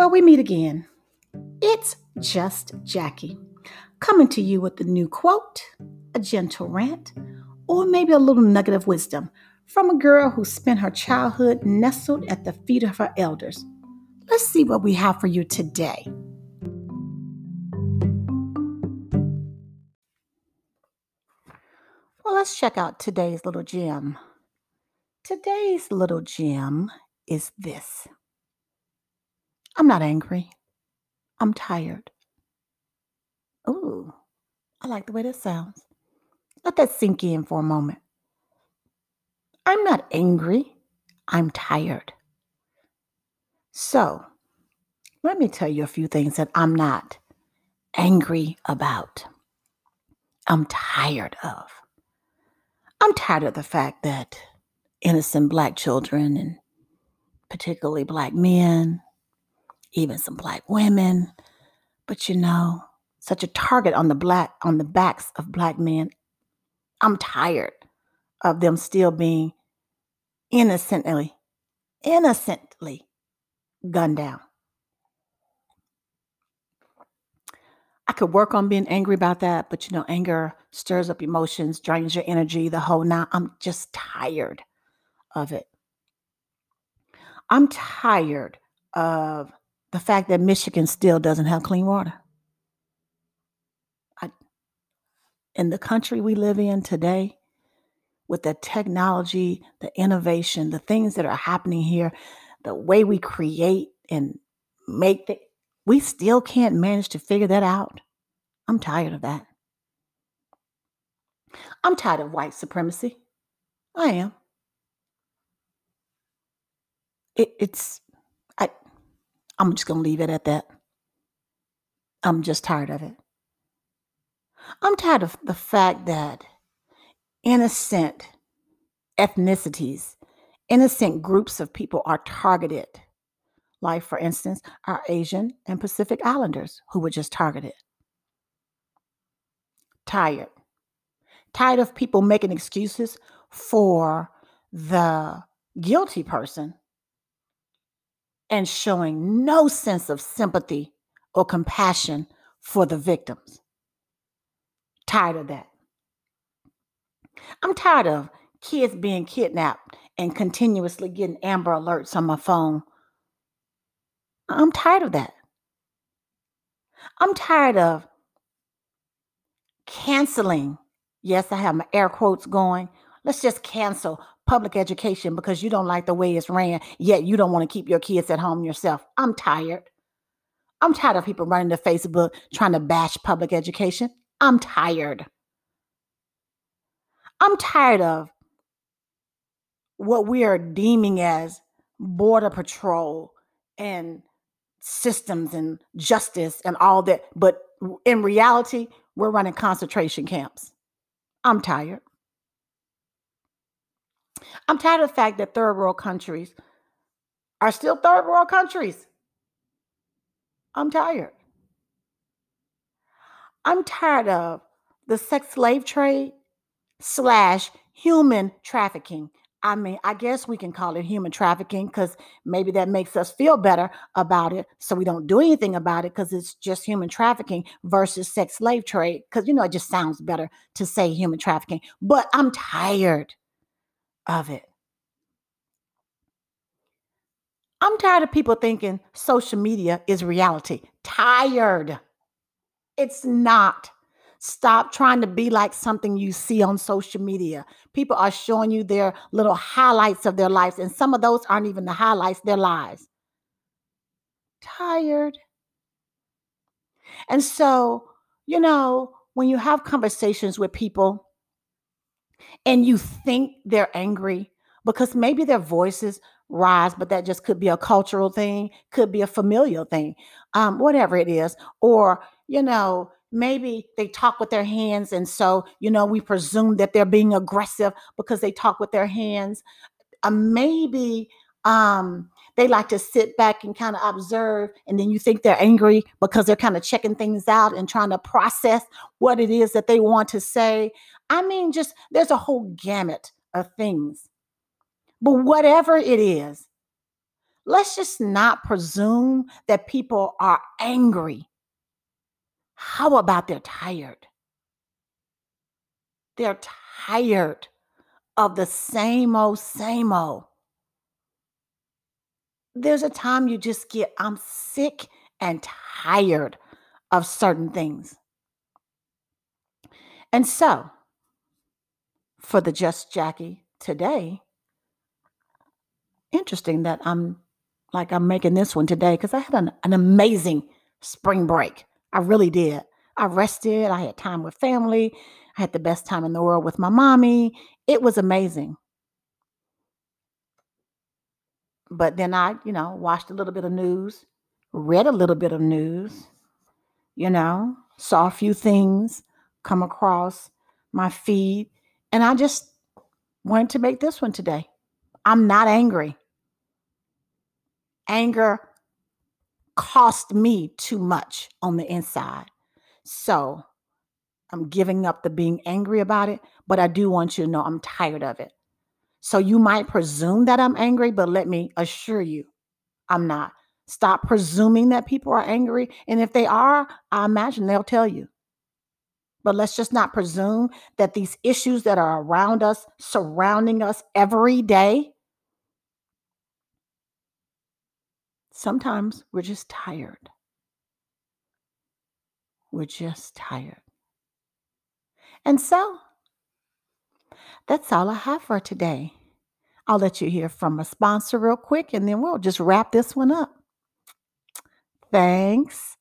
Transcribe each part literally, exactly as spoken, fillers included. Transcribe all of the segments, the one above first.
Well, we meet again. It's just Jackie, coming to you with a new quote, a gentle rant, or maybe a little nugget of wisdom from a girl who spent her childhood nestled at the feet of her elders. Let's see what we have for you today. Well, let's check out today's little gem. Today's little gem is this. I'm not angry. I'm tired. Ooh, I like the way that sounds. Let that sink in for a moment. I'm not angry. I'm tired. So, let me tell you a few things that I'm not angry about. I'm tired of. I'm tired of the fact that innocent Black children, and particularly Black men, even some Black women, but you know, such a target on the black on the backs of Black men. I'm tired of them still being innocently, innocently gunned down. I could work on being angry about that, but you know, anger stirs up emotions, drains your energy, the whole nine. I'm just tired of it. I'm tired of the fact that Michigan still doesn't have clean water. I, in the country we live in today, with the technology, the innovation, the things that are happening here, the way we create and make things, we still can't manage to figure that out. I'm tired of that. I'm tired of white supremacy. I am. It, it's, I, I'm just going to leave it at that. I'm just tired of it. I'm tired of the fact that innocent ethnicities, innocent groups of people are targeted. Like, for instance, our Asian and Pacific Islanders who were just targeted. Tired. Tired of people making excuses for the guilty person and showing no sense of sympathy or compassion for the victims. Tired of that. I'm tired of kids being kidnapped and continuously getting Amber Alerts on my phone. I'm tired of that. I'm tired of canceling. Yes, I have my air quotes going. Let's just cancel public education because you don't like the way it's ran, yet you don't want to keep your kids at home yourself. I'm tired. I'm tired of people running to Facebook trying to bash public education. I'm tired. I'm tired of what we are deeming as border patrol and systems and justice and all that. But in reality, we're running concentration camps. I'm tired. I'm tired of the fact that third world countries are still third world countries. I'm tired. I'm tired of the sex slave trade slash human trafficking. I mean, I guess we can call it human trafficking because maybe that makes us feel better about it. So we don't do anything about it because it's just human trafficking versus sex slave trade. Because, you know, it just sounds better to say human trafficking. But I'm tired of it. I'm tired of people thinking social media is reality. Tired. It's not. Stop trying to be like something you see on social media. People are showing you their little highlights of their lives, and some of those aren't even the highlights, they're lies. Tired. And so, you know, when you have conversations with people and you think they're angry because maybe their voices rise, but that just could be a cultural thing, could be a familial thing, um, whatever it is. Or, you know, maybe they talk with their hands. And so, you know, we presume that they're being aggressive because they talk with their hands. Uh, maybe um, they like to sit back and kind of observe. And then you think they're angry because they're kind of checking things out and trying to process what it is that they want to say. I mean, just there's a whole gamut of things. But whatever it is, Let's just not presume that people are angry. How about they're tired? They're tired of the same old, same old. There's a time you just get, I'm sick and tired of certain things. And so, for the Just Jackie today, interesting that I'm like I'm making this one today because I had an, an amazing spring break. I really did. I rested. I had time with family. I had the best time in the world with my mommy. It was amazing. But then I, you know, watched a little bit of news, read a little bit of news, you know, saw a few things come across my feed. And I just wanted to make this one today. I'm not angry. Anger cost me too much on the inside. So I'm giving up the being angry about it, but I do want you to know I'm tired of it. So you might presume that I'm angry, but let me assure you, I'm not. Stop presuming that people are angry. And if they are, I imagine they'll tell you. But let's just not presume that these issues that are around us, surrounding us every day, sometimes we're just tired. We're just tired. And so that's all I have for today. I'll let you hear from a sponsor real quick, and then we'll just wrap this one up. Thanks.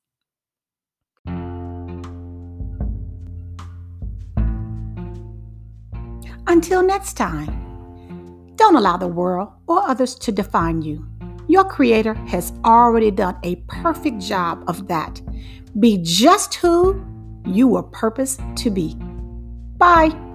Until next time, don't allow the world or others to define you. Your Creator has already done a perfect job of that. Be just who you were purposed to be. Bye.